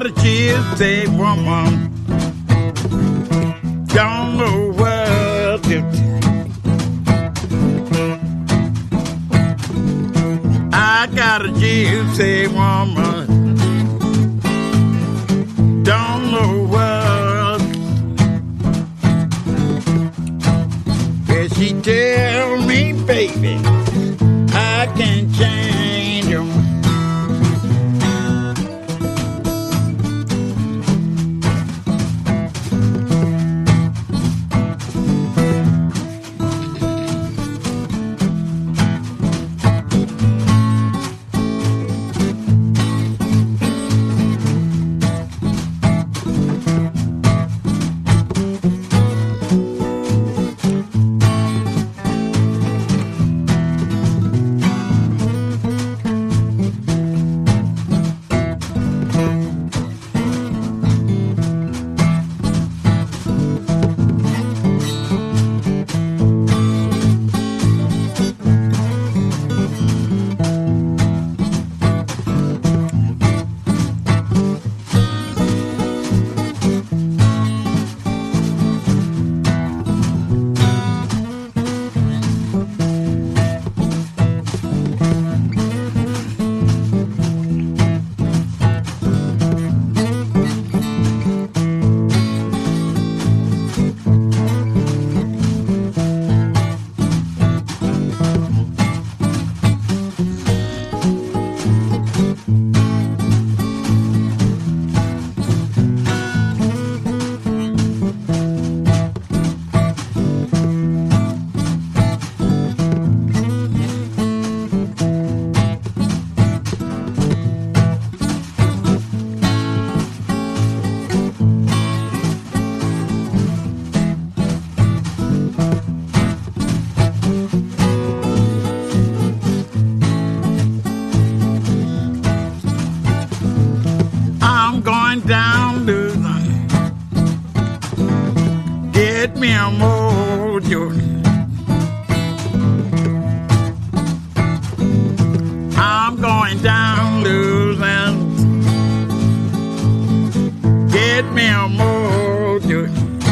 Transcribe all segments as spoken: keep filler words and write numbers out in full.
got a gypsy woman, don't know what to do. I got a gypsy woman, don't know what. But she tell me, baby, I can change 'em. Down to the get me a mojo. I'm going down to the get me a mojo.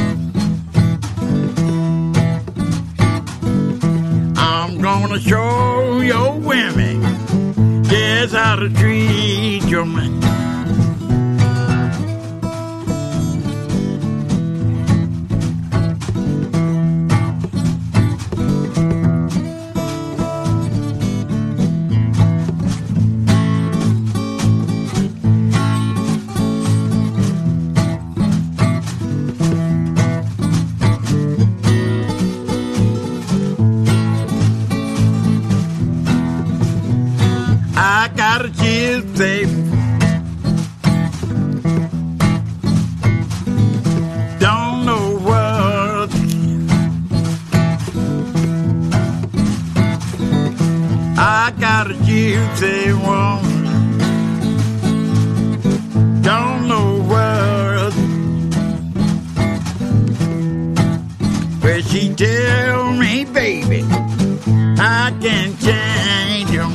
I'm gonna show your women just how to treat your man. I got a gypsy, don't know what. I got a gypsy woman, don't know what. But she tell me, baby, I can change 'em.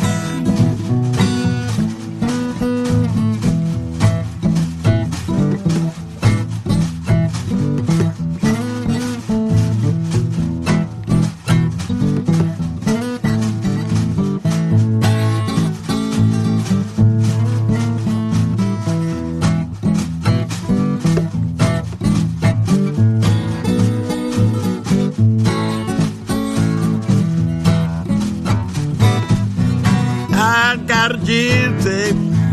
I got a gypsy,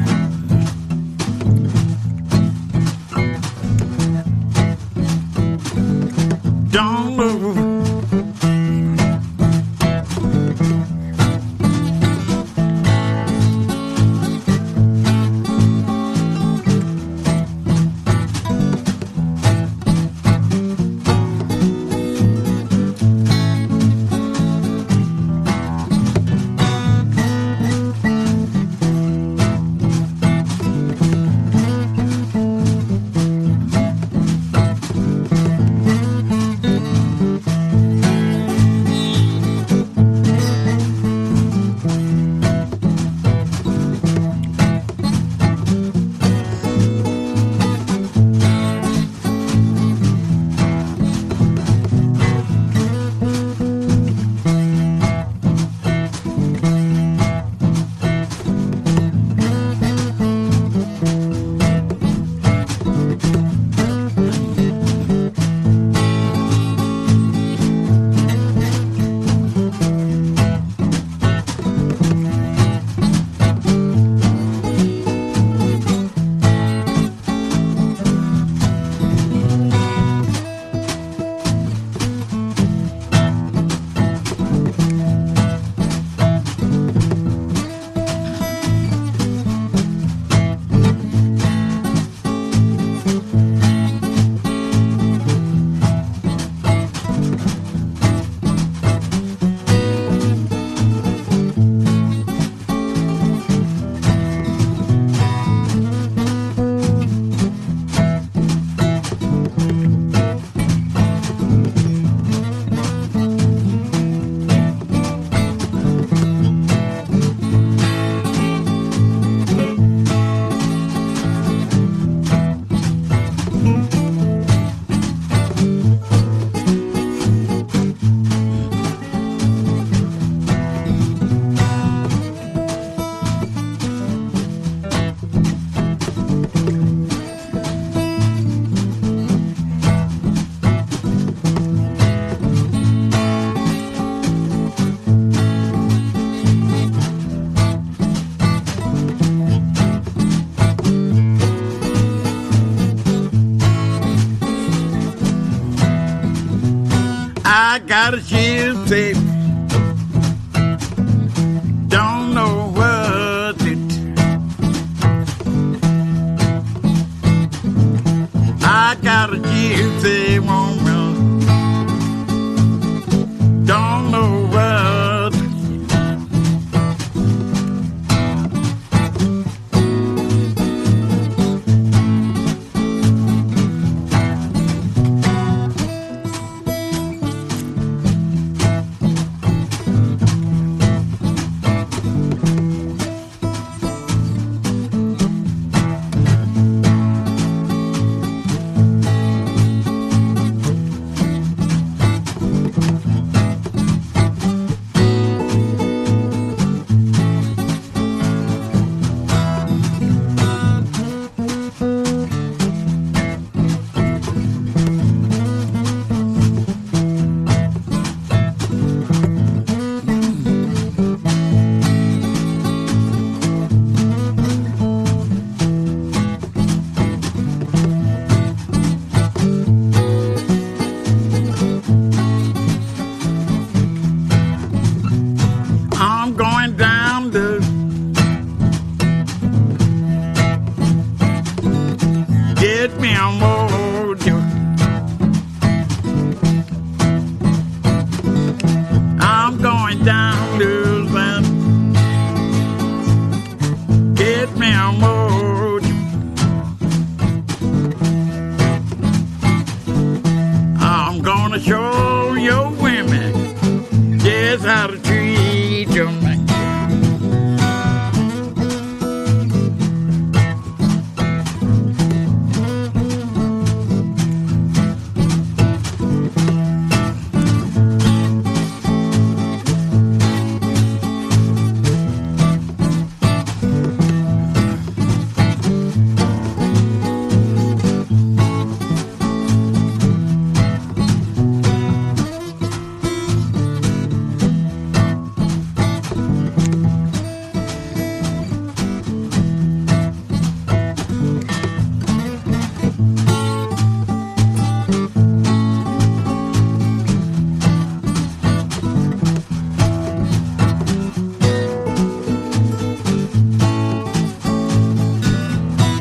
don't move. I got a shield tape. Don't know what it. I got a shield tape on me. Don't know what it. I'm going down to get me a mojo. I'm going down to them, get me a mojo. I'm gonna show your women just how to treat your man.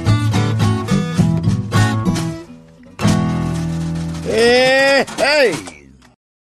Hey, hey.